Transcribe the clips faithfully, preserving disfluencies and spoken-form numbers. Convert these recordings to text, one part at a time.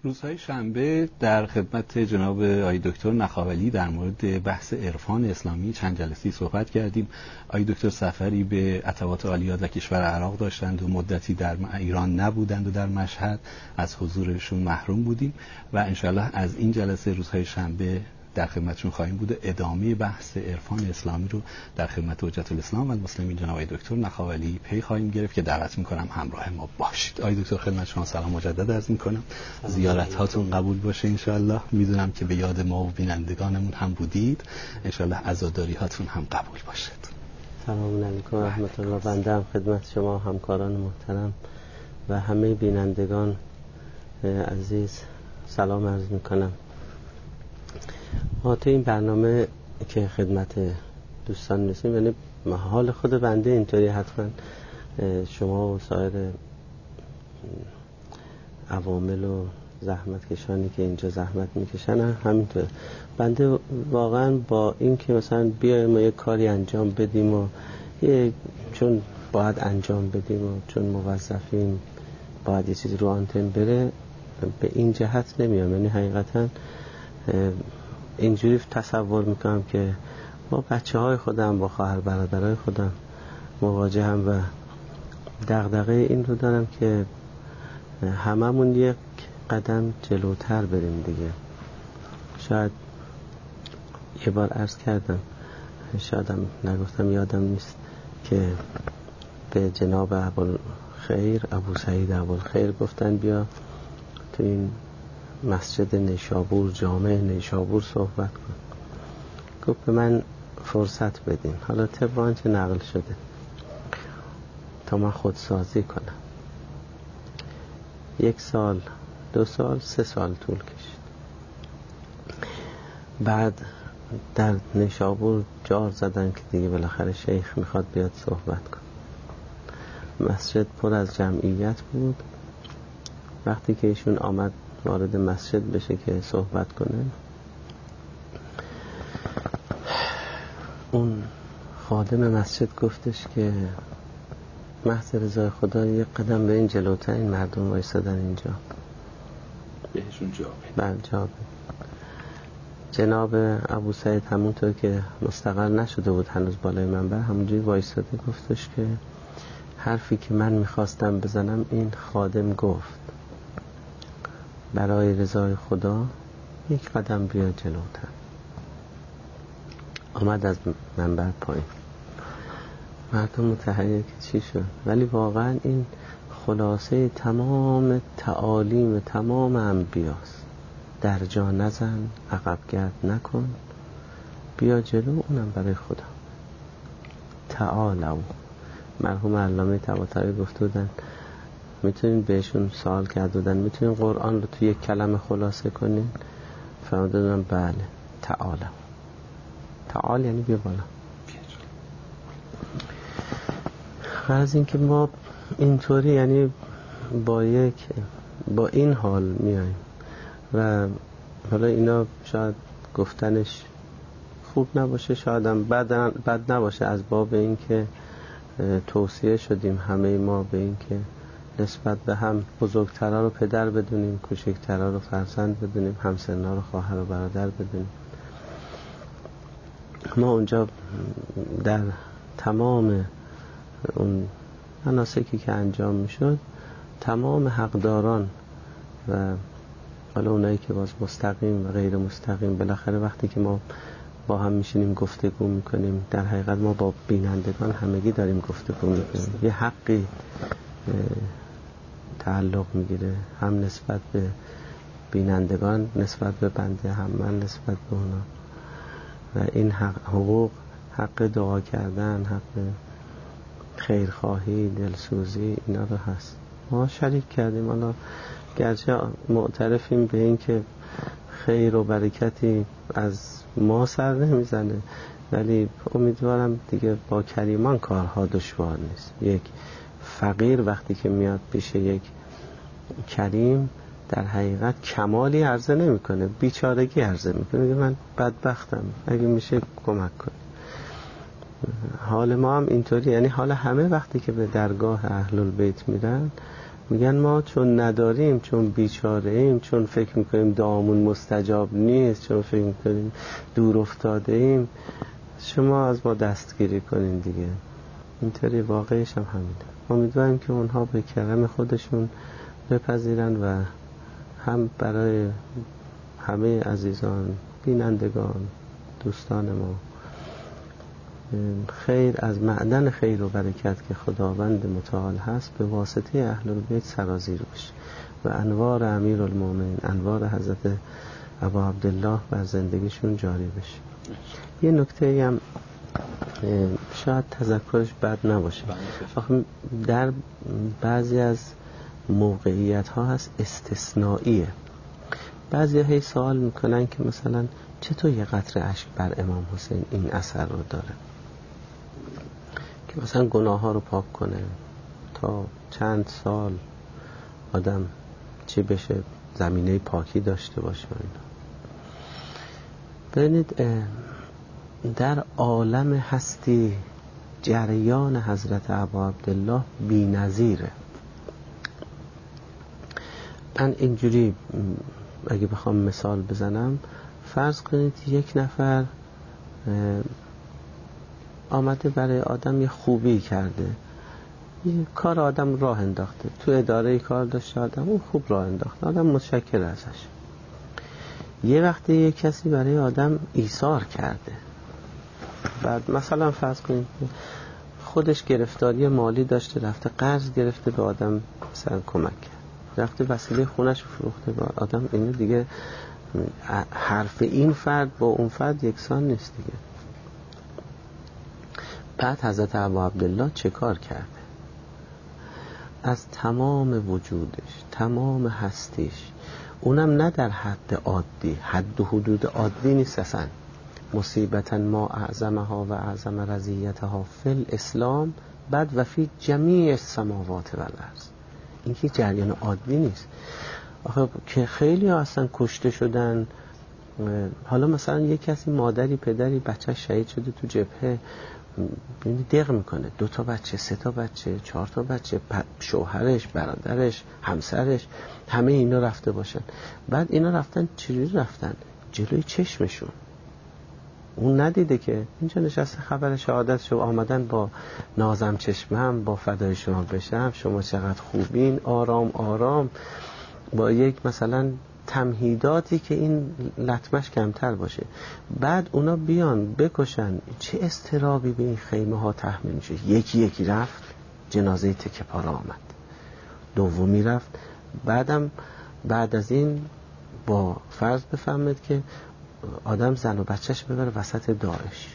روزهای شنبه در خدمت جناب آقای دکتر نخاولی در مورد بحث عرفان اسلامی چند جلسه‌ای صحبت کردیم. آقای دکتر سفری به عطوات عالیات و کشور عراق داشتند و مدتی در ایران نبودند و در مشهد از حضورشون محروم بودیم و انشاءالله از این جلسه روزهای شنبه در خدمتشون خواهیم بود. ادامه بحث عرفان اسلامی رو در خدمت حجت الاسلام و المسلمین جناب آقای دکتر نخاولی پی خواهیم گرفت که دعوت میکنم همراه ما باشید. آقای دکتر خدمت شما سلام مجدد عرض میکنم. زیارت هاتون قبول باشه انشاءالله. میدونم که به یاد ما و بینندگانمون هم بودید. انشاءالله عزاداری هاتون هم قبول باشد. سلام علیکم و رحمت الله. بنده هم خدمت شما همکاران محترم و همه بینندگان عزیز سلام عرض میکنم. ما تو این برنامه که خدمت دوستان رسیم، یعنی حال خود بنده اینطوری، حتما شما و سایر عوامل و زحمت کشانی که اینجا زحمت میکشن همینطور. بنده واقعا با این که مثلا بیایم ما یک کاری انجام بدیم و یه چون باید انجام بدیم و چون موظفیم باید یه چیزی رو آنتن بره، به این جهت نمیام. یعنی حقیقتا اینجوری تصور میکنم که با بچه های خودم، با خواهر برادرای خودم مواجه هم و دغدغه این رو دارم که هممون یک قدم جلوتر بریم دیگه. شاید یه بار عرض کردم، شاید هم نگفتم، یادم نیست، که به جناب ابوالخیر ابو سعید ابوالخیر گفتن بیا تو این مسجد نیشابور، جامع نیشابور صحبت کن. گفت به من فرصت بدین، حالا طبق آنچه نقل شده، تا من خودسازی کنم. یک سال، دو سال، سه سال طول کشید. بعد در نیشابور جار زدن که دیگه بالاخره شیخ میخواد بیاد صحبت کن. مسجد پر از جمعیت بود. وقتی که ایشون آمد وارد مسجد بشه که صحبت کنه، اون خادم مسجد گفتش که محض رضای خدا یک قدم به این جلوتر این مردم وایسادن اینجا، بهشون جا بله جا. جناب ابو سعید همونطور که مستقر نشده بود هنوز بالای منبر، همونجوری وایساده گفتش که حرفی که من میخواستم بزنم این خادم گفت، برای رضای خدا یک قدم بیا جلوتر. آمد از منبر پایین، مردم متحیر که چی شد. ولی واقعا این خلاصه تمام تعالیم تمام انبیاست. در جا نزن، عقب گرد نکن، بیا جلو، اونم برای خدا. تعالوا. مرحوم علامه طباطبایی گفته بودن، میتونین بهشون سوال کرده بودن میتونین قرآن رو توی یک کلمه خلاصه کنین؟ فرموده بودن بله، تعالوا. تعال یعنی بیا بالا. غرض این که ما اینطوری، یعنی با یک با این حال میایم و حالا اینا شاید گفتنش خوب نباشه، شاید هم بد, بد نباشه، از باب این که توصیه شدیم همه ما به این که نسبت به هم بزرگترها رو پدر بدونیم، کوچکترها رو فرزند بدونیم، همسن‌ها رو خواهر و برادر بدونیم. ما اونجا در تمام اون مناسکی که انجام میشد، تمام حقداران و حالا اونایی که باز مستقیم و غیر مستقیم، بالاخره وقتی که ما با هم میشینیم گفتگو میکنیم، در حقیقت ما با بینندگان همگی داریم گفتگو میکنیم. یه حقی تعلق میگیره، هم نسبت به بینندگان نسبت به بنده، هم من نسبت به اونا. و این حق، حقوق، حق دعا کردن، حق خیرخواهی، دلسوزی، اینا رو هست. ما شریک کردیم. حالا گرچه معترفیم به این که خیر و برکتی از ما سر نمیزنه، ولی امیدوارم دیگه با کریمان کارها دشوار نیست. یک فقیر وقتی که میاد پیش یک کریم، در حقیقت کمالی عرضه نمیکنه، بیچارگی عرضه میکنه، میگه من بدبختم، اگه میشه کمک کن. حال ما هم اینطوری، یعنی حال همه وقتی که به درگاه اهل البیت میرن، میگن ما چون نداریم، چون بیچاره ایم، چون فکر میکنیم دعامون مستجاب نیست، چون فکر میکنیم دور افتاده ایم، شما از ما دستگیری کنین دیگه. اینطوری واقعیش هم همینه. امیدواریم که اونها به کرم خودشون بپذیرن و هم برای همه عزیزان، بینندگان، دوستان ما خیر از معدن خیر و برکت که خداوند متعال هست به واسطه اهل البیت سرازیر بشه و انوار امیرالمومنین، انوار حضرت ابا عبدالله بر زندگیشون جاری بشه. یه نکته هم شاید تذکرش بد نباشه، آخه در بعضی از موقعیت ها هست استثنائیه. بعضی هی سوال میکنن که مثلا چطور یه قطره اشک بر امام حسین این اثر رو داره که مثلا گناه ها رو پاک کنه تا چند سال آدم چی بشه، زمینه پاکی داشته باشه. ببینید در عالم هستی جریان حضرت ابا عبدالله بی نظیره. من اینجوری اگه بخوام مثال بزنم، فرض کنید یک نفر آمده برای آدم یه خوبی کرده، یه کار آدم راه انداخته، تو اداره کار داشته آدم اون خوب راه انداخته، آدم متشکر ازش. یه وقتی یه کسی برای آدم ایثار کرده، بعد مثلا فرض کنید خودش گرفتاری مالی داشته، رفته قرض گرفته به آدم مثلا کمک کرد، رفته وسیله خونش فروخته به آدم، اینو دیگه حرف این فرد با اون فرد یکسان نیست دیگه. بعد حضرت ابا عبدالله چه کار کرده؟ از تمام وجودش، تمام هستیش، اونم نه در حد عادی، حد و حدود عادی نیست اصلا، مصیبتا ما اعظمها و اعظم رضیتها فی الاسلام بعد و فی جمیع السماوات و الارض. این که جریان عادی نیست. آخه که خیلی ها اصلا کشته شدن. حالا مثلا یک کسی مادری پدری بچه شهید شده تو جبهه، دق میکنه، دو تا بچه، سه تا بچه، چهار تا بچه، شوهرش، برادرش، همسرش، همه اینا رفته باشن. بعد اینا رفتن چجوری رفتن؟ جلوی چشمشون. اون ندیده که اینجا نشسته خبر شهادت شو آمدن با نازم چشمم، با فدای شما بشم، شما چقدر خوبین، آرام آرام، با یک مثلا تمهیداتی که این لطمش کمتر باشه. بعد اونا بیان بکشن، چه استرابی به این خیمه ها تحمیل میشه. یکی یکی رفت، جنازه تکه پاره آمد، دومی رفت، بعدم بعد از این با فرض بفهمید که آدم زن و بچهش ببره وسط داعش.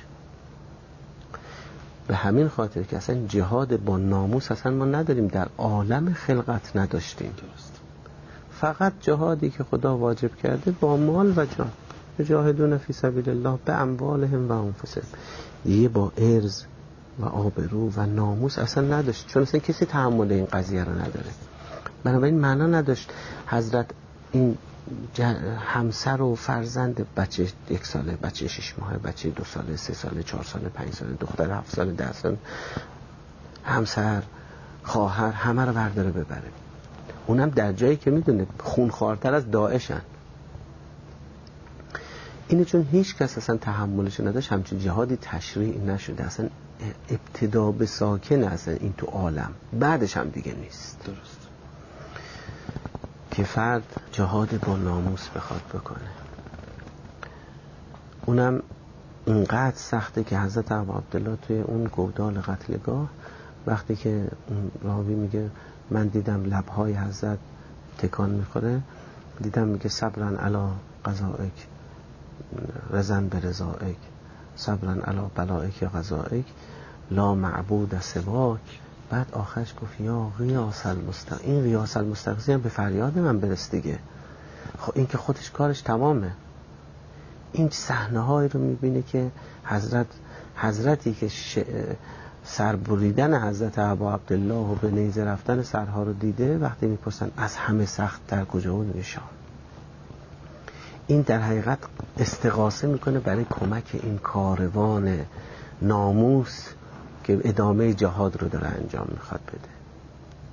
به همین خاطر که اصلا جهاد با ناموس اصلا ما نداریم، در عالم خلقت نداشتیم. درست. فقط جهادی که خدا واجب کرده با مال و جان، جاهدون فی سبیل الله به اموالهم و انفسهم، دیگه با ارز و آبرو و ناموس اصلا نداشت، چون اصلا کسی تحمل این قضیه رو نداره. بنابراین معنا نداشت حضرت این همسر و فرزند، بچه یک ساله، بچه شش ماهه، بچه دو ساله، سه ساله، چهار ساله، پنج ساله، دختر هفت ساله، ده ساله، همسر، خواهر، همه رو برداره ببره. اونم در جایی که میدونه خونخوارتر از داعشن. اینه چون هیچ کس اصلا تحملش نداشت، همچون جهادی تشریع نشده، اصلا ابتدا به ساکن اصلا این تو عالم، بعدش هم دیگه نیست. درست. که فرد جهاد با ناموس بخواد بکنه، اونم اینقدر سخته که حضرت ابا عبدالله توی اون گودال قتلگاه وقتی که راوی میگه من دیدم لبهای حضرت تکان میخوره، دیدم میگه صبرن علی قضائک رزن به رضائک، صبرن علی بلائک قضائک لا معبود سواک. بعد آخرش گفت یا غیاث المستغ، این غیاث المستغیث هم به فریاد من برس دیگه. خب این که خودش کارش تمامه. این صحنه هایی رو میبینه که حضرت حضرتی که ش... سربریدن حضرت ابا عبدالله و به نیزه رفتن سرها رو دیده، وقتی میپرسن از همه سخت در کجا بود، شام. این در حقیقت استغاثه میکنه برای کمک این کاروان ناموس که ادامه جهاد رو داره انجام میخواد بده.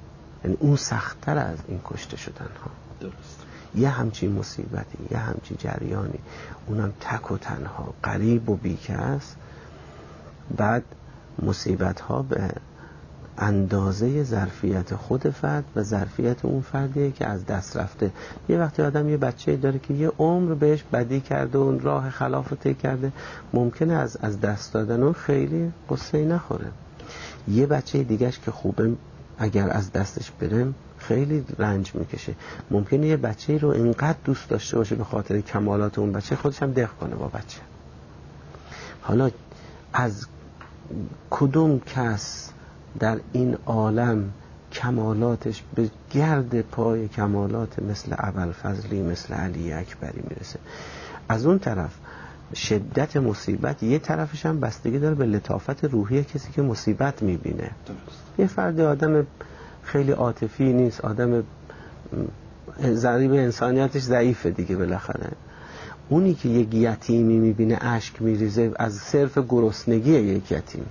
یعنی اون سخت‌تر از این کشته شدن ها. درست. یه همچین مصیبتی، یه همچین جریانی، اونم تک و تنها، غریب و بیکس. بعد مصیبت ها به اندازه ظرفیت خود فرد و ظرفیت اون فردیه که از دست رفته. یه وقتی آدم یه بچه داره که یه عمر بهش بدی کرده و اون راه خلاف رو طی کرده، ممکنه از از دست دادن اون خیلی قصه‌ای نخوره. یه بچه دیگهش که خوبه اگر از دستش برم خیلی رنج میکشه. ممکنه یه بچه رو اینقدر دوست داشته باشه به خاطر کمالات اون بچه خودش هم دق کنه با بچه. حالا از کدوم کس در این عالم کمالاتش به گرد پای کمالات مثل ابوالفضلی، مثل علی اکبری میرسه؟ از اون طرف شدت مصیبت یه طرفش هم بستگی داره به لطافت روحی کسی که مصیبت میبینه. یه فرد آدم خیلی عاطفی نیست، آدم ضریب انسانیتش ضعیفه دیگه، بالاخره اونی که یک یتیمی میبینه اشک میریزه از صرف گرسنگی یک یتیم،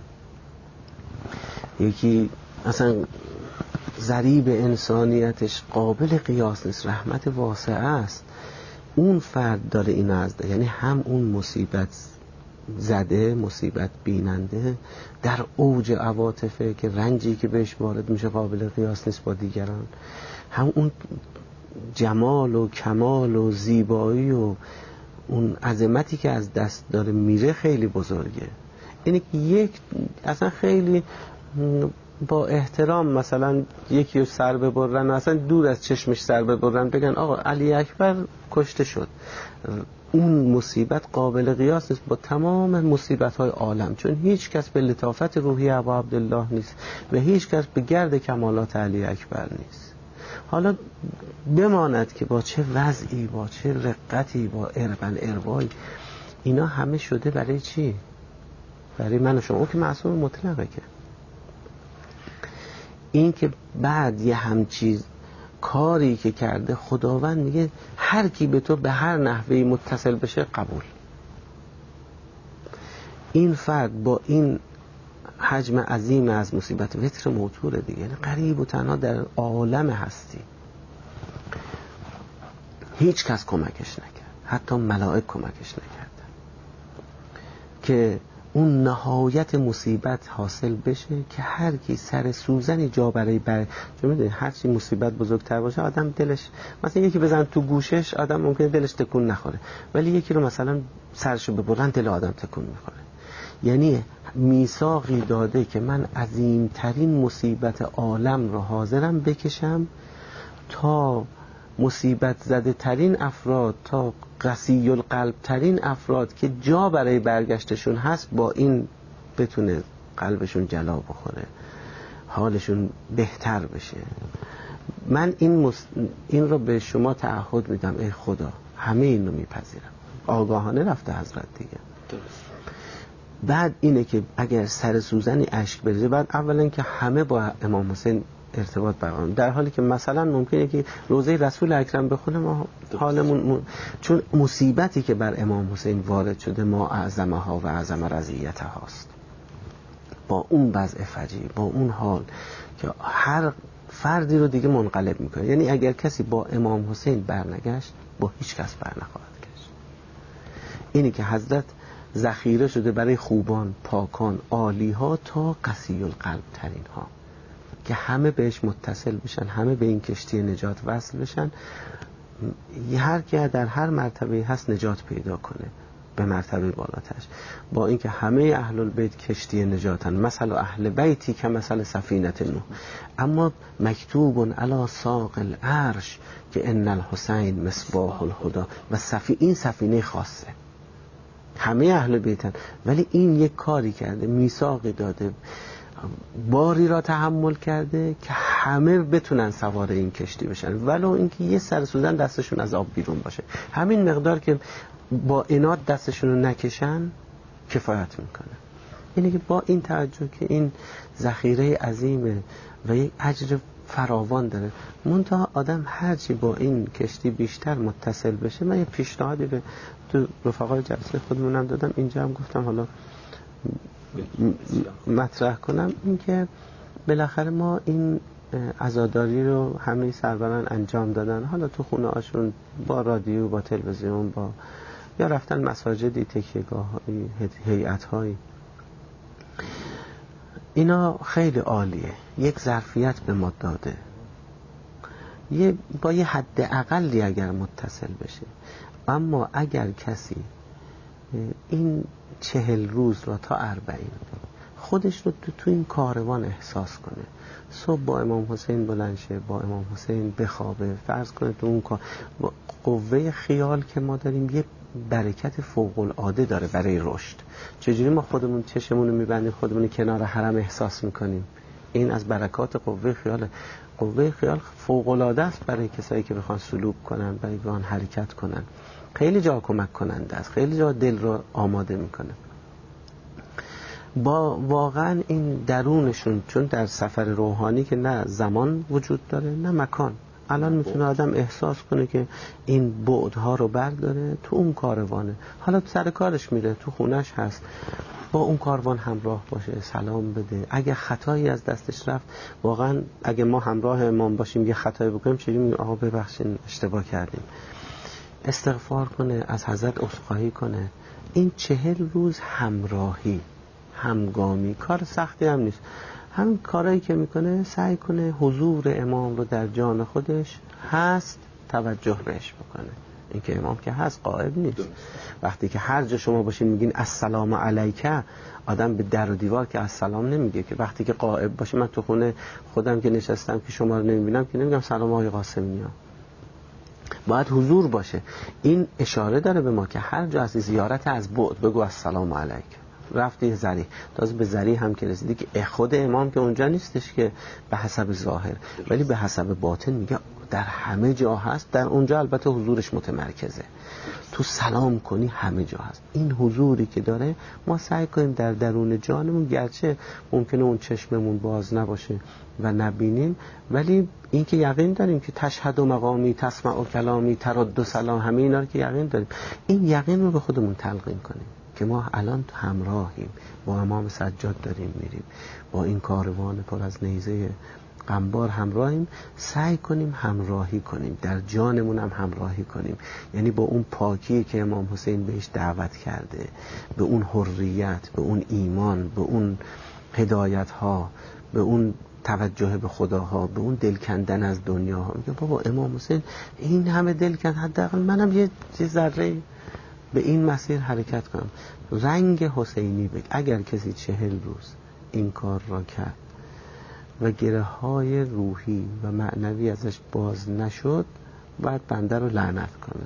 یکی اصلا ضریب انسانیتش قابل قیاس نیست، رحمت واسعه است، اون فرد داره این از ده. یعنی هم اون مصیبت زده، مصیبت بیننده در اوج عواطفه که رنجی که بهش وارد میشه قابل قیاس نیست با دیگران، هم اون جمال و کمال و زیبایی و اون عظمتی که از دست داره میره خیلی بزرگه. اینه که یک اصلا خیلی با احترام مثلا یکی رو سر ببرن و اصلا دور از چشمش سر ببرن بگن آقا علی اکبر کشته شد، اون مصیبت قابل قیاس نیست با تمام مصیبت های عالم، چون هیچ کس به لطافت روحی ابا عبدالله نیست و هیچ کس به گرد کمالات علی اکبر نیست. حالا بماند که با چه وضعی، با چه رقتی، با اربن اربای، اینا همه شده برای چی؟ برای من و شما. اون که معصوم مطلقه، که این که بعد یه همچیز کاری که کرده خداوند میگه هر کی به تو به هر نحوی متصل بشه قبول. این فرد با این حجم عظیم از مصیبت وتر موتوره دیگه، یعنی غریب و تنها در عالم هستی، هیچ کس کمکش نکرد، حتی ملائک کمکش نکردن که اون نهایت مصیبت حاصل بشه که هر کی سر سوزنی جا برای بر چون میدونی هر چی مصیبت بزرگتر باشه آدم دلش، مثلا یکی بزن تو گوشش آدم ممکنه دلش تکون نخوره، ولی یکی رو مثلا سرشو ببرن دل آدم تکون میخوره. یعنی میثاقی داده که من عظیمترین مصیبت عالم رو حاضرم بکشم تا مصیبت زده ترین افراد، تا قسی القلب ترین افراد که جا برای برگشتشون هست با این بتونه قلبشون جلا بخوره، حالشون بهتر بشه. من این, مس... این رو به شما تعهد میدم ای خدا، همه این رو میپذیرم. آگاهانه رفته حضرت دیگه. درست. بعد اینه که اگر سر سوزنی اشک بریزه، بعد اولا که همه با امام حسین ارتباط برقرار، در حالی که مثلا ممکنه که روزه رسول اکرم بخونه ما حالمون، چون مصیبتی که بر امام حسین وارد شده ما اعظمها و اعظم رضیت هاست، با اون وضع فجیع، با اون حال که هر فردی رو دیگه منقلب میکنه. یعنی اگر کسی با امام حسین برنگشت با هیچ کس برنخواهد گشت. اینی که حضرت ذخیره شده برای خوبان، پاکان، عالی ها تا قسی القلب ترین ها که همه بهش متصل بشن، همه به این کشتی نجات وصل بشن. هر کی در هر مرتبه هست نجات پیدا کنه به مرتبه بالاترش، با اینکه همه اهل البیت کشتی نجاتن، مثل اهل بیتی که مثل سفینه نوح، اما مکتوب علی ساق العرش که ان الحسین مصباح الهدی، و سفی این سفینه خاصه همه اهل بیتن، ولی این یک کاری کرده، میثاقی داده، باری را تحمل کرده که همه بتونن سوار این کشتی بشن، ولو اینکه یه سر سوزن دستشون از آب بیرون باشه. همین مقدار که با عناد دستشون رو نکشن کفایت میکنه. اینه که با این توجه که این ذخیره عظیمه و یک اجر فراوان داره، منتها آدم هرچی با این کشتی بیشتر متصل بشه. من یه پیشنهادی به تو رفقای جلسه خودمونم دادم، اینجا هم گفتم حالا مطرح کنم، این که بالاخره ما این عزاداری رو همه سروران انجام دادن، حالا تو خونه هاشون با رادیو، با تلویزیون، با یا رفتن مساجدی، تکیهگاه هایی، هیئت هایی. اینا خیلی عالیه، یک ظرفیت به ما داده، یه با یه حد اقلی اگر متصل بشه. اما اگر کسی این چهل روز را تا اربعین خودش رو تو, تو این کاروان احساس کنه، صبح با امام حسین بلند شه، با امام حسین بخوابه، فرض کنه تو اون کار قوه خیال که ما داریم یه برکت فوق العاده داره برای رشد. چجوری ما خودمون چشمون رو میبندیم، خودمون کنار حرم احساس میکنیم؟ این از برکات قوه خیال. قوه خیال فوق العاده است برای کسایی که بخوان سلوک کنن، برای که بخوان حرکت کنن. خیلی جا کمک کننده است، خیلی جا دل رو آماده میکنه. با واقعا این درونشون، چون در سفر روحانی که نه زمان وجود داره نه مکان، الان میتونه آدم احساس کنه که این بعدها رو برداره تو اون کاروانه. حالا تو سر کارش میره، تو خونش هست، با اون کاروان همراه باشه، سلام بده. اگه خطایی از دستش رفت، واقعا اگه ما همراه امام باشیم یه خطایی بکنیم، چجوری میگیم آقا ببخشید اشتباه کردیم، استغفار کنه، از حضرت عذرخواهی کنه. این چهل روز همراهی، همگامی، کار سختی هم نیست. همین کارهایی که میکنه سعی کنه حضور امام رو در جان خودش هست توجه بهش بکنه. این که امام که هست، قائب نیست. وقتی که هر جا شما باشین میگین السلام علیکه، آدم به در و دیوار که السلام نمیگه که. وقتی که قائب باشه، من تو خونه خودم که نشستم که شما رو نمیبینم که نمیگم سلام آقای قاسمی ها. باید حضور باشه. این اشاره داره به ما که هر جا از زیارت از بعد بگو السلام علیک. رفتی زری، تازه به زری هم که رسیدی که خود امام که اونجا نیستش که به حسب ظاهر، ولی به حسب باطن میگه در همه جا هست. در اونجا البته حضورش متمرکزه، تو سلام کنی همه جا هست. این حضوری که داره ما سعی کنیم در درون جانمون، گرچه ممکنه اون چشممون باز نباشه و نبینیم، ولی این که یقین داریم که تشهد و مقامی، تسمع و کلامی، ترد و سلام، همه اینا رو که یقین داریم، این یقین رو به خودمون تلقین کنیم که ما الان همراهیم، با امام سجاد داریم میریم، با این کاروان پر از نیزه قنبار همراهیم. سعی کنیم همراهی کنیم، در جانمون هم همراهی کنیم، یعنی با اون پاکی که امام حسین بهش دعوت کرده، به اون حریت، به اون ایمان، به اون هدایت ها، به اون توجه به خداها، به اون دل کندن از دنیا. میگه بابا امام حسین این همه دل کند، حداقل منم یه ذره به این مسیر حرکت کنم. رنگ حسینی بگی. اگر کسی چهل روز این کار را کرد و گره های روحی و معنوی ازش باز نشد، باید بنده رو لعنت کنه.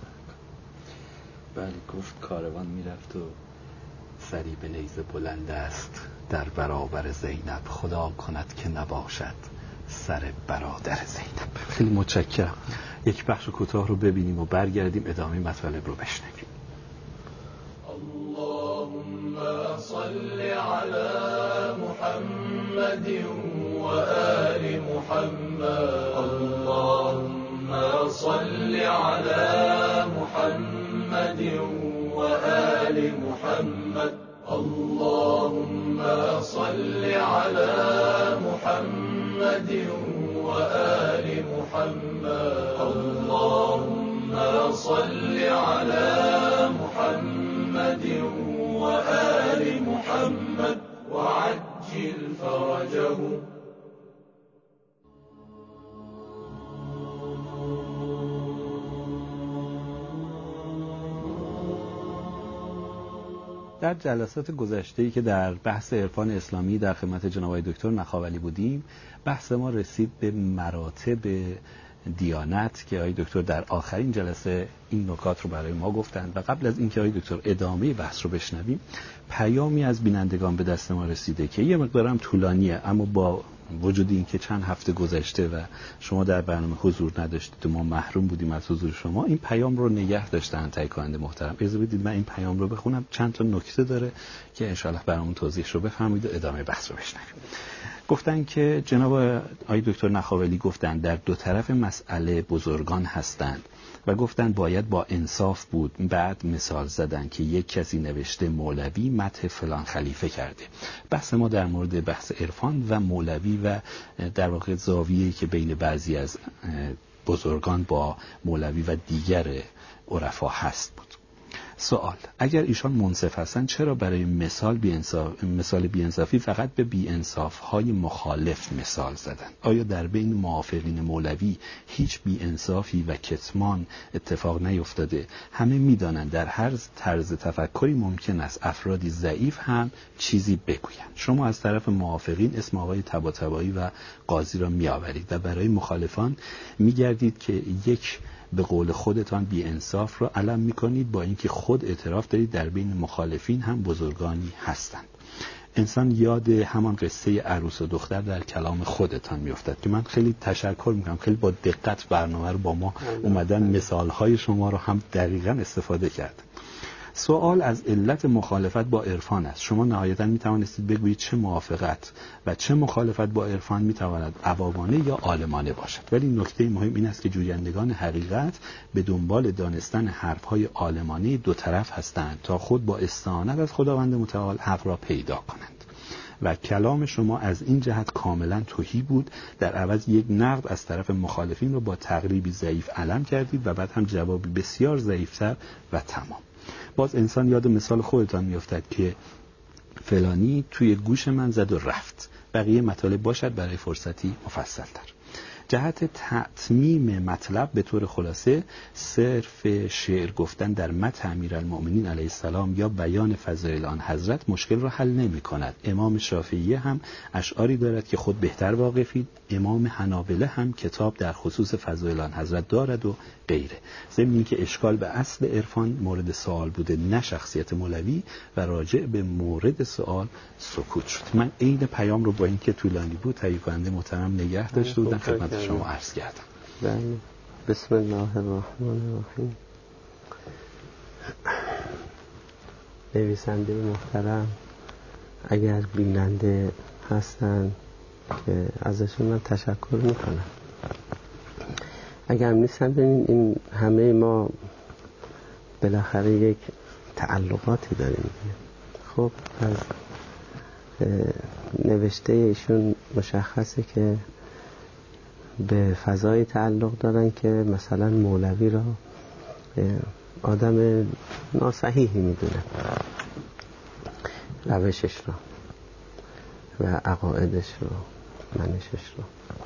بله، گفت کاروان میرفت و سری به نیزه بلند است در برابر زینب، خدا کند که نباشد سر برادر زینب. خیلی متشکرم. یک بخش کوتاه رو ببینیم و برگردیم ادامه مطلب رو بشنویم. اللهم صل على محمد وآل محمد. اللهم صل على محمد وآل محمد. اللهم صل على محمد وآل محمد. اللهم صل على محمد وآل محمد وعجل فرجه. در جلسات گذشته‌ای که در بحث عرفان اسلامی در خدمت جناب آقای دکتر نخاولی بودیم، بحث ما رسید به مراتب دیانت که آقای دکتر در آخرین جلسه این نکات رو برای ما گفتند. و قبل از اینکه آقای دکتر ادامه بحث رو بشنویم، پیامی از بینندگان به دست ما رسیده که یه مقدارم طولانیه، اما با وجود این که چند هفته گذشته و شما در برنامه حضور نداشتید و ما محروم بودیم از حضور شما، این پیام رو نگه داشتن تهیه کننده محترم. اجازه بدید من این پیام رو بخونم، چند تا نکته داره که انشالله برامون توضیحش رو بفهمید و ادامه بحث رو بشنویم. گفتن که جناب آقای دکتر نخاولی گفتن در دو طرف مسئله بزرگان هستند و گفتن باید با انصاف بود. بعد مثال زدن که یک کسی نوشته مولوی مدح فلان خلیفه کرده. بحث ما در مورد بحث عرفان و مولوی و در واقع زاویه‌ای که بین بعضی از بزرگان با مولوی و دیگر عرفا هست بود. سوال: اگر ایشان منصف هستن چرا برای مثال بی‌انصاف مثال بی‌انصافی فقط به بی‌انصاف‌های مخالف مثال زدن؟ آیا در بین موافقین مولوی هیچ بی‌انصافی و کتمان اتفاق نیفتاده؟ همه می‌دانند در هر طرز تفکری ممکن است افرادی ضعیف هم چیزی بگویند. شما از طرف موافقین اسم آقای طباطبایی و قاضی را می‌آورید و برای مخالفان می‌گردید که یک به قول خودتان بی انصاف را علم میکنید، با اینکه خود اعتراف دارید در بین مخالفین هم بزرگانی هستند. انسان یاد همان قصه عروس و دختر در کلام خودتان میافتد که من خیلی تشکر میکنم، خیلی با دقت برنامه رو با ما اومدن مثالهای شما رو هم دقیقاً استفاده کرد. سوال از علت مخالفت با عرفان است. شما نهایتاً میتوانستید بگویید چه موافقت و چه مخالفت با عرفان میتواند عوامانه یا عالمانه باشد، ولی نکته مهم این است که جویندگان حقیقت به دنبال دانستن حرفهای عالمانه دو طرف هستند تا خود با استعانت از خداوند متعال حق را پیدا کنند. و کلام شما از این جهت کاملا تهی بود. در عوض یک نقد از طرف مخالفین را با تقریبی ضعیف علم کردید و بعد هم جوابی بسیار ضعیفتر و تمام. باز انسان یاد مثال خودتان میافتد که فلانی توی گوش من زد و رفت. بقیه مطالب باشد برای فرصتی مفصل تر. جهت تتمیم مطلب به طور خلاصه، صرف شعر گفتن در مدح امیرالمؤمنین علیه السلام یا بیان فضایل آن حضرت مشکل را حل نمی کند. امام شافعی هم اشعاری دارد که خود بهتر واقفید. امام حنابله هم کتاب در خصوص فضایل آن حضرت دارد و غیره. ضمن اینکه اشکال به اصل عرفان مورد سوال بوده، نه شخصیت مولوی، و راجع به مورد سوال سکوت شد. من عین پیام رو با اینکه طولانی بود تهیه کننده محترم نگه داشته بودم، خدمت شما عرض کردم. بله. بسم الله الرحمن الرحیم. نویسنده محترم اگر بیننده هستن که ازشون من تشکر میکنم. اگر نیستن ببینید این همه ما بالاخره یک تعلقاتی داریم. خب از نوشته ایشون مشخصه که به فضای تعلق دارن که مثلا مولوی را آدم ناصحیحی میدونه، روشش را و عقایدش را، منشش را.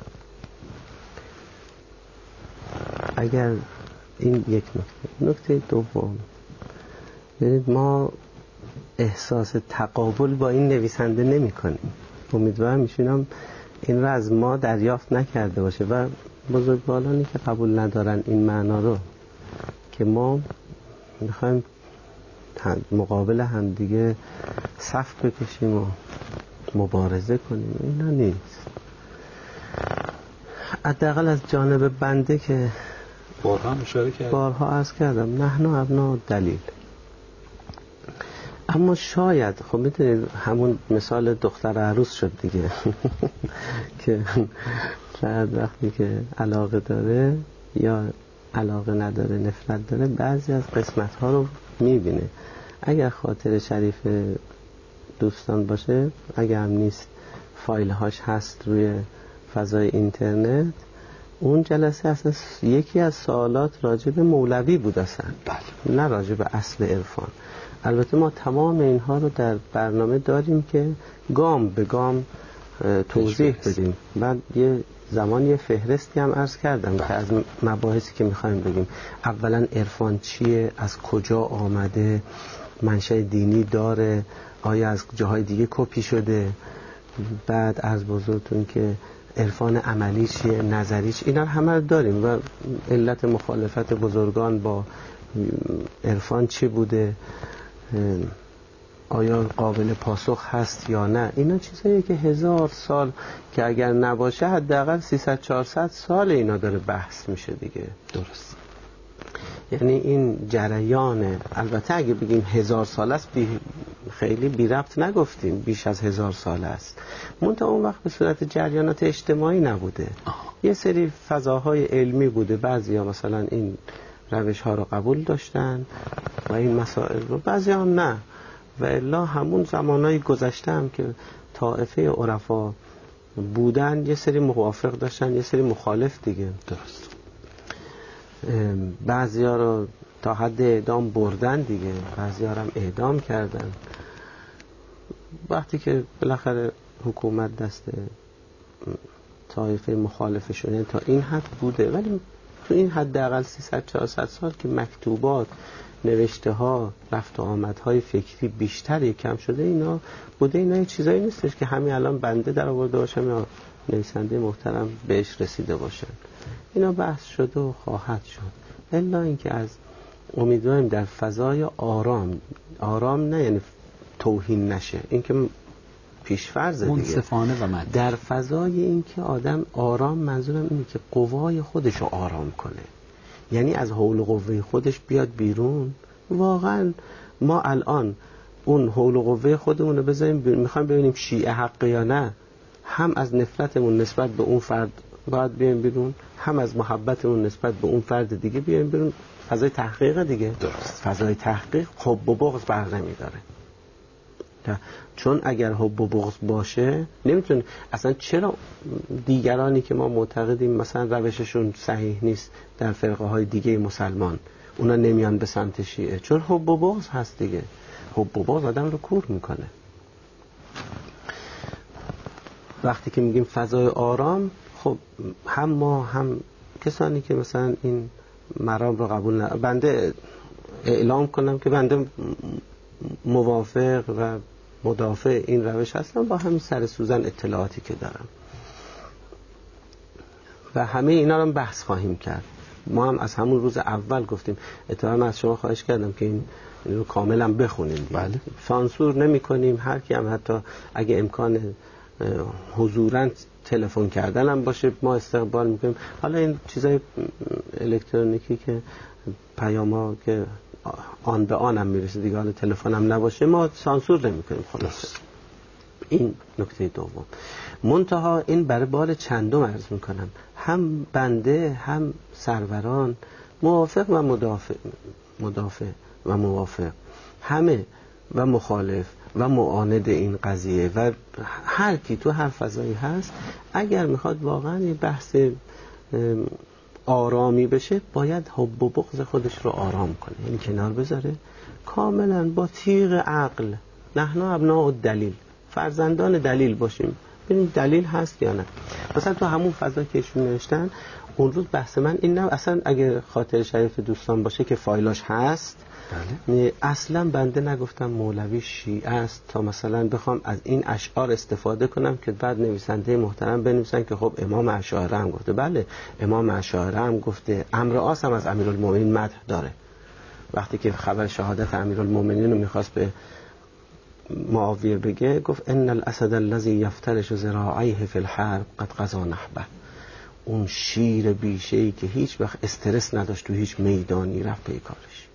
اگر این یک نکته. نکته دوم، ببینید ما احساس تقابل با این نویسنده نمی کنیم. امیدوارم ایشون این را از ما دریافت نکرده باشه و بزرگوارانی که قبول ندارن این معنا رو که ما میخوایم مقابل هم دیگه صف بکشیم و مبارزه کنیم، اینا نیست. حداقل از جانب بنده که بارها اشاره کردم، بارها عرض کردم، نحن ابناء دلیل. اما شاید خب میتونید همون مثال دختر عروس شد دیگه که شاید وقتی که علاقه داره یا علاقه نداره، نفرت داره، بعضی از قسمت ها رو میبینه. اگر خاطر شریف دوستان باشه، اگر هم نیست فایل هاش هست روی فضای اینترنت، اون جلسه اصلا یکی از سوالات راجع به مولوی بود اصلا، نه راجع به اصل عرفان. البته ما تمام اینها رو در برنامه داریم که گام به گام توضیح بدیم. بعد یه زمان یه فهرستی هم عرض کردم که از مباحثی که میخوایم بگیم، اولا عرفان چیه، از کجا آمده، منشأ دینی داره، آیا از جاهای دیگه کپی شده، بعد از بزرگتون که عرفان عملی چیه، نظری چیه، اینا همه رو داریم و علت مخالفت بزرگان با عرفان چی بوده، آیا قابل پاسخ هست یا نه. اینا چیزاییه که هزار سال که اگر نباشه حداقل سیصد چهارصد سال اینا داره بحث میشه دیگه. درست. یعنی این جریان، البته اگه بگیم هزار سال است بی خیلی بی ربط نگفتیم، بیش از هزار سال است، منتها اون وقت به صورت جریانات اجتماعی نبوده. آه. یه سری فضاهای علمی بوده، بعضیا مثلا این روش ها رو قبول داشتن و این مسائل رو، بعضی هم نه. و الا همون زمانهای گذشته هم که طائفه عرفا بودن یه سری موافق داشتن یه سری مخالف دیگه. درست. بعضی ها رو تا حد اعدام بردن دیگه، بعضی ها رو هم اعدام کردن. وقتی که بالاخره حکومت دست طایفه مخالفشونه تا این حد بوده، ولی تو این حداقل سیصد چهارصد سال که مکتوبات، نوشته ها، رفت و آمدهای فکری بیشتر کم شده، اینا بوده. اینا یه چیزایی نیستش که همین الان بنده در آورده باشم یا نویسنده محترم بهش رسیده باشن. اینا بحث شده و خواهد شد، الا اینکه از امیدواریم در فضای آرام، آرام نه یعنی توهین نشه، اینکه پیش‌فرض دیگه، منصفانه و مدنی، در فضای این که آدم آرام، منظورم اینه که قوای خودش رو آرام کنه، یعنی از حول و قوه خودش بیاد بیرون. واقعا ما الان اون حول و قوه خودمون رو بذاریم میخوایم ببینیم شیعه حق یا نه، هم از نفرتمون نسبت به اون فرد باید بیایم بیرون، هم از محبتمون نسبت به اون فرد دیگه بیایم بیرون. فضای تحقیق دیگه. درست. فضای تحقیق حب و بغض بر نمیداره، چون اگر حب و بغض باشه نمیتونه اصلا. چرا دیگرانی که ما معتقدیم مثلا روششون صحیح نیست در فرقه های دیگه مسلمان، اونا نمیان به سمت شیعه؟ چون حب و بغض هست دیگه. حب و بغض آدم رو کور میکنه. وقتی که میگیم فضای آرام، خب هم ما هم کسانی که مثلا این مرام رو قبول نه، بنده اعلام کنم که بنده موافق و مدافع این روش هستم با همین سر سوزن اطلاعاتی که دارم، و همه اینا رو بحث خواهیم کرد. ما هم از همون روز اول گفتیم، اتفاقا از شما خواهش کردم که این رو کاملا بخونیم. بله. سانسور نمی کنیم، هر کی هم حتی اگه امکان حضوراً تلفن کردن هم باشه ما استقبال میکنیم. حالا این چیزای الکترونیکی که پیاما که آن به آن هم میرسه دیگه، حالا تلفن هم نباشه ما سانسور نمی کنیم. خلاصه این نکته دوم. منتها این برای بار چندم عرض میکنم، هم بنده هم سروران موافق و مدافع، مدافع و موافق، همه و مخالف و معاند این قضیه، و هر کی تو هر فضایی هست اگر میخواد واقعا یه بحث آرامی بشه باید حب و بغض خودش رو آرام کنه، یعنی کنار بذاره کاملا با تیغ عقل. نحن ابناء الدلیل، فرزندان دلیل باشیم، ببینیم دلیل هست یا نه. مثلا تو همون فضا که ایشون نوشتن اون روز بحث من این نه، اصلا اگه خاطر شریف دوستان باشه که فایلاش هست، بله. اصلا بنده نگفتم مولوی شیعه است تا مثلا بخوام از این اشعار استفاده کنم که بعد نویسنده محترم بنویسن که خب امام اشاعره هم گفته. بله امام اشاعره هم گفته، عمرو عاص هم از امیرالمومنین مدح داره. وقتی که خبر شهادت امیرالمومنین رو میخواست به معاویه بگه گفت ان الاسد الذي يفترش ذراعيه في الحرب قد قضى نحبه. اون شیر بیشه‌ای که هیچ وقت استرس نداشت تو هیچ میدانی رفت پی کارش.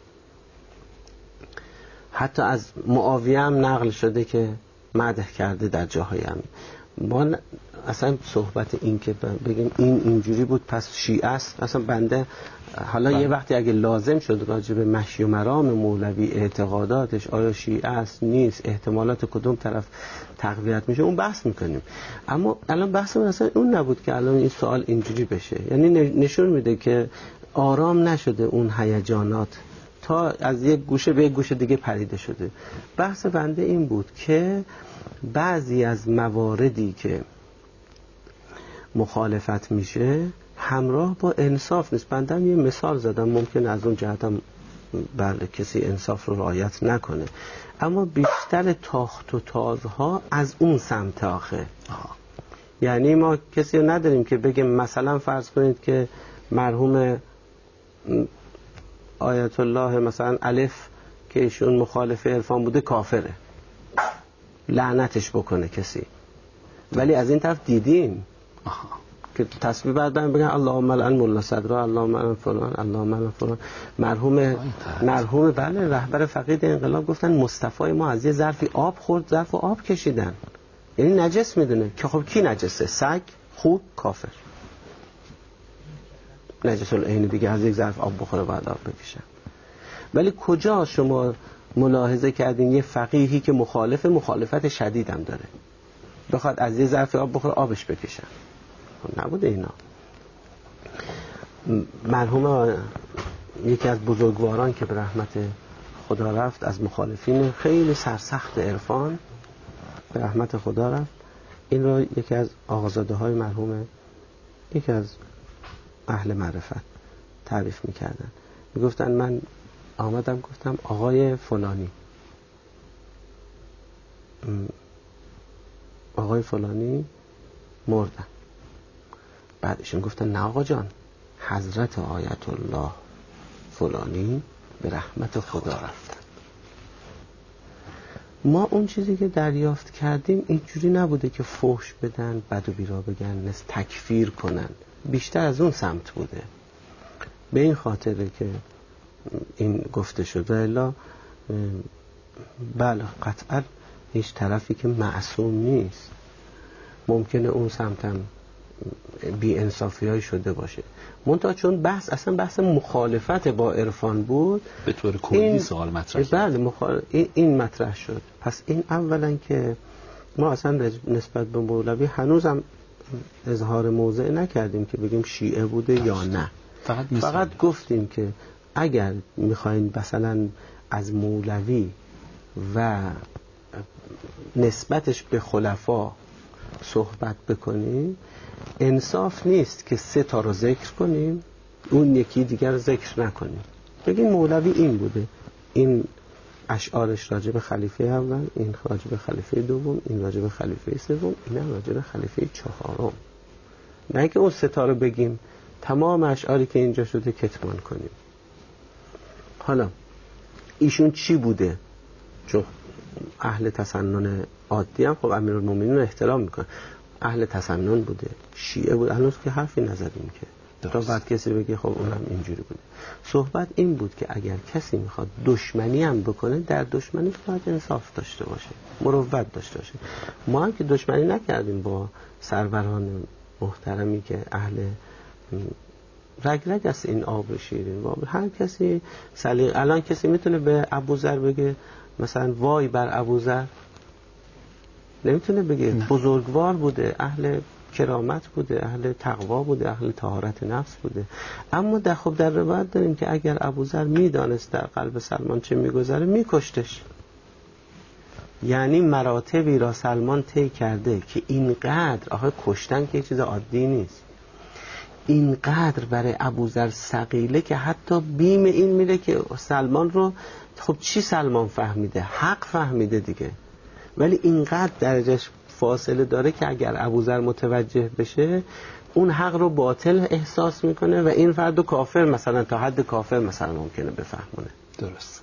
حتی از معاویه هم نقل شده که مدح کرده در جاهای هم. ما اصلا صحبت این که بگیم این اینجوری بود پس شیعه است، اصلا بنده حالا بله. یه وقتی اگه لازم شد راجع به مشی و مرام مولوی اعتقاداتش آیا شیعه است نیست، احتمالات کدوم طرف تقویت میشه، اون بحث میکنیم. اما الان بحث من اصلا اون نبود که الان این سوال اینجوری بشه. یعنی نشون میده که آرام نشده اون هیجانات، تا از یک گوشه به یک گوشه دیگه پریده شده. بحث بنده این بود که بعضی از مواردی که مخالفت میشه همراه با انصاف نیست. بنده هم یه مثال زدم، ممکن از اون جهت هم بله کسی انصاف رو رعایت نکنه، اما بیشتر تاخت و تازها از اون سمت آخه. یعنی ما کسی رو نداریم که بگیم مثلا فرض کنید که مرحوم آیت الله مثلا الف که ایشون مخالف عرفان بوده کافره، لعنتش بکنه کسی. ولی از این طرف دیدیم آها. که تسبیح بعدن بگن اللهم لعن ملا صدرا، اللهم لعن فلان، اللهم لعن فلان. مرحوم مرحوم بله رهبر فقید انقلاب گفتن مصطفی ما از یه ظرفی آب خورد، ظرف آب کشیدن، یعنی نجس میدونه که خب کی نجسه؟ سگ، خوک، کافر. نجس العین دیگه از یک ظرف آب بخوره بعد آب بکشن. ولی کجا شما ملاحظه کردین یه فقیهی که مخالف مخالفت شدید هم داره بخواد از یه ظرف آب بخوره آبش بکشن؟ نبوده اینا. مرحوم یکی از بزرگواران که به رحمت خدا رفت، از مخالفین خیلی سرسخت عرفان به رحمت خدا رفت، این رو یکی از آقازاده های مرحوم یکی از اهل معرفت تعریف میکردن. میگفتن من آمدم گفتم آقای فلانی آقای فلانی مردن. بعدشون گفتن نه آقا جان، حضرت آیت الله فلانی به رحمت خدا رفتن. ما اون چیزی که دریافت کردیم اینجوری نبوده که فحش بدن، بد و بیرا بگن، نس تکفیر کنن، بیشتر از اون سمت بوده. به این خاطره که این گفته شده. الا بله قطعا هیچ طرفی که معصوم نیست، ممکنه اون سمت هم بی انصافی های شده باشه، منتها چون بحث اصلا بحث مخالفت با عرفان بود به طور کلی سوال مطرح شد. بله مخال... این مطرح شد. پس این اولا که ما اصلا نسبت به مولوی هنوزم اظهار موضع نکردیم که بگیم شیعه بوده یا نه، فقط, فقط گفتیم که اگر میخواین مثلا از مولوی و نسبتش به خلفا صحبت بکنیم، انصاف نیست که سه تا رو ذکر کنیم اون یکی دیگر رو ذکر نکنیم. بگیم مولوی این بوده، این اشعارش راجع به خلیفه اول، این راجع به خلیفه دوم، این راجع به خلیفه سوم، این راجع به خلیفه چهارم. نه که اون سه تا رو بگیم تمام اشعاری که اینجا شده کتمان کنیم. حالا ایشون چی بوده؟ چون اهل تسنن عادی هم خب امیرالمومنین رو احترام میکنه، اهل تسنن بوده، شیعه بود، هنوز که حرفی نزدیم که تا بعد کسی بگه خب اونم اینجوری بوده. صحبت این بود که اگر کسی میخواد دشمنی هم بکنه، در دشمنی باید انصاف داشته باشه، مروت داشته باشه. ما هم که دشمنی نکردیم با سروران محترمی که اهل رگ رگ است این آب شیرین. هر کسی سلیق، الان کسی میتونه به ابوذر بگه مثلا وای بر ابوذر؟ نمیتونه بگه. نه. بزرگوار بوده، اهل کرامت بوده، اهل تقوا بوده، اهل طهارت نفس بوده. اما در خب در روایت داریم که اگر ابوذر میدانست در قلب سلمان چه میگذره میکشتش. یعنی مراتبی را سلمان طی کرده که اینقدر، آخه کشتن که چیز عادی نیست، اینقدر برای ابوذر ثقیله که حتی بیم این میره که سلمان رو، خب چی سلمان فهمیده؟ حق فهمیده دیگه، ولی اینقدر درجهش فاصله داره که اگر ابوذر متوجه بشه اون حق رو باطل احساس میکنه و این فرد کافر مثلا تا حد کافر مثلا ممکنه بفهمونه. درست.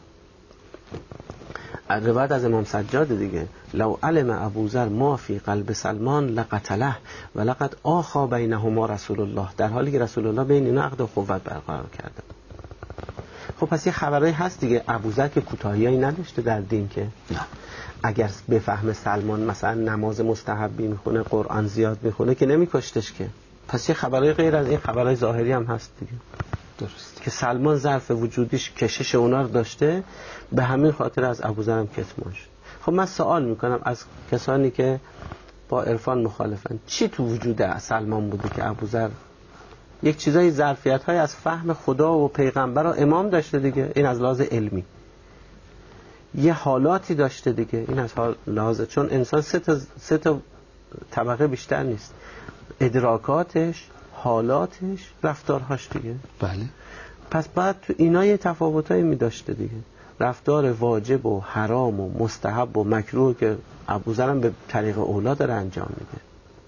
روایت از امام سجاد دیگه، لو علم ابوذر ما فی قلب سلمان لقتله و لقد آخا بینهما رسول الله، در حالی که رسول الله بین اینا عقد و اخوت برقرار کرده. خب پس یه خبرایی هست دیگه. ابوذر که کوتاهیایی نداشته در دین که نه. اگر بفهمه سلمان مثلا نماز مستحبی میخونه، قرآن زیاد میخونه، که نمیکشتش که. پس یه خبرای غیر از این خبرای ظاهری هم هست دیگه. درست. که سلمان ظرف وجودیش کشش اونا رو داشته، به همین خاطر از ابوذر هم کتمان شد. خب من سوال میکنم از کسانی که با عرفان مخالفن، چی تو وجود سلمان بوده که ابوذر یک چیزای ظرفیت های از فهم خدا و پیغمبر و امام داشته دیگه، این از لحاظ علمی، یه حالاتی داشته دیگه، این از لحاظ، چون انسان سه تا سه تا طبقه بیشتر نیست، ادراکاتش، حالاتش، رفتارهاش دیگه. بله. پس بعد تو اینا یه تفاوتایی می داشته دیگه، رفتار واجب و حرام و مستحب و مکروه که ابوذر هم به طریق اولا داره انجام میده.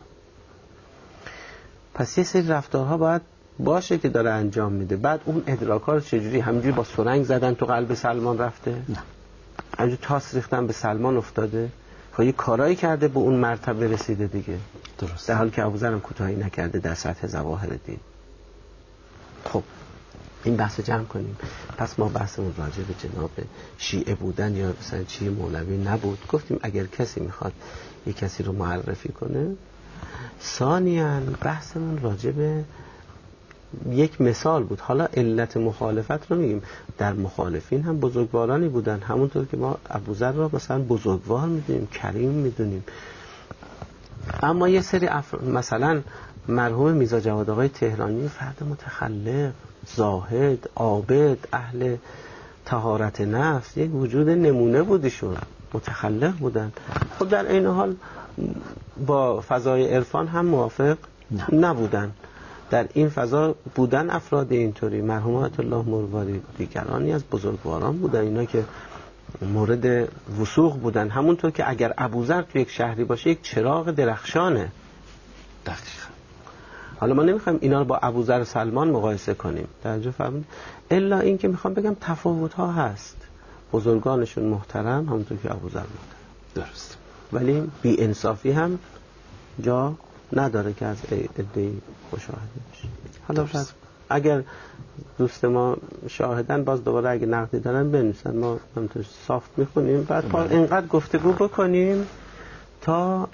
پس یه سری رفتارها باید باشه که داره انجام میده. بعد اون ادراکا رو چجوری؟ همینجوری با سرنگ زدن تو قلب سلمان رفته؟ نه. همینجوری تاس ریختن به سلمان افتاده؟ خب یه کارایی کرده به اون مرتبه رسیده دیگه. درست. در حالی که ابوذر هم کوتاهی نکرده در سطح ظواهر دین. خب این بحث جمع کنیم. پس ما بحثمون راجع به جناب شیعه بودن یا مثلا چی مولوی نبود. گفتیم اگر کسی میخواد یک کسی رو معرفی کنه. ثانیاً بحثمون راجع به یک مثال بود. حالا علت مخالفت رو میگیم، در مخالفین هم بزرگوارانی بودن، همونطور که ما ابوذر را مثلا بزرگوار میدونیم، کریم میدونیم. اما یه سری افر... مثلا مرحوم میرزا جواد آقای تهرانی فرد متخلق، زاهد، عابد، اهل طهارت نفس، یک وجود نمونه بودیشون، متخلق بودن. خب در این حال با فضای عرفان هم موافق نبودن. در این فضا بودن افراد اینطوری، مرحوم آیت الله مرواری، دیگرانی از بزرگواران بودن، اینا که مورد وثوق بودن. همونطور که اگر ابوذر تو یک شهری باشه یک چراغ درخشانه. دقیقاً. حالا ما نمیخوایم اینا رو با ابوذر سلمان مقایسه کنیم، توجه فرمایید، الا این که میخوام بگم تفاوت ها هست. بزرگانشون محترم همونطور که ابوذر محترم، درست، ولی بی انصافی هم جا نداره که از ادعی مشاهده بشه. حالا فرض اگر دوست ما شاهدن، باز دوباره اگه نقدی دارن بنویسن، ما همونطور صافت میخونیم، بعد تا اینقدر گفتگو بکنیم تا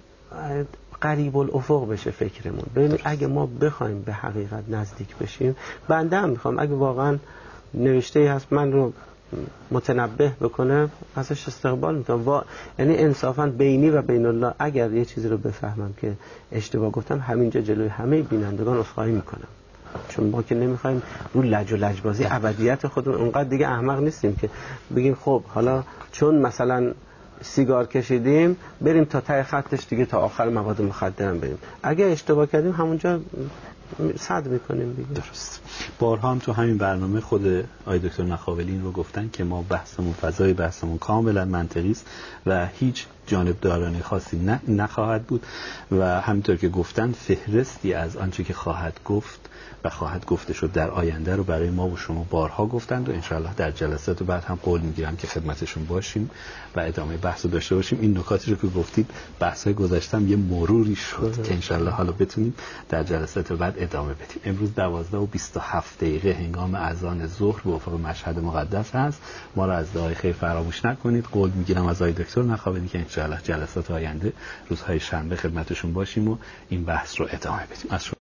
قریب الافق بشه فکرمون. ببینید اگه ما بخوایم به حقیقت نزدیک بشیم، بنده هم میخوام اگه واقعا نوشته‌ای هست من رو متنبه بکنه ازش استقبال میکنم. وا... یعنی انصافا بینی و بین الله اگر یه چیزی رو بفهمم که اشتباه گفتم، همینجا جلوی همه بینندگان عذرخواهی میکنم، چون ما که نمیخوایم رو لج و لجبازی ابدیت خودمون، اونقدر دیگه احمق نیستیم که بگیم خب حالا چون مثلا سیگار کشیدیم بریم تا ته خطش دیگه تا آخر مواد مخدرم بریم. اگه اشتباه کردیم همونجا صد میکنیم دیگه. درست. بارها هم تو همین برنامه خود آقای دکتر نخاولی این رو گفتن که ما بحثمون، فضای بحثمون کاملا منطقی است و هیچ جانبدارانه خاصی نه نخواهد بود و همینطور که گفتن فهرستی از آنچه که خواهد گفت و خواهد گفته شد در آینده رو برای ما و شما بارها گفتند و انشاءالله در جلسات بعد هم قول میگیرم که خدمتشون باشیم و ادامه بحث رو داشته باشیم. این نکاتی رو که گفتید بحث‌های گذشتم یه مروری شد که انشاءالله حالا بتونیم در جلسات بعد ادامه بدیم. امروز دوازده و بیست و هفت دقیقه هنگام اذان ظهر به افق مشهد مقدس هست. ما رو از دعای خیر فراموش نکنید. قول میگیرم از آقای دکتر نخاولی که انشاءالله جلسات آینده روزهای شنبه خدمتشون باشیم و این بحث رو ادامه بدیم. از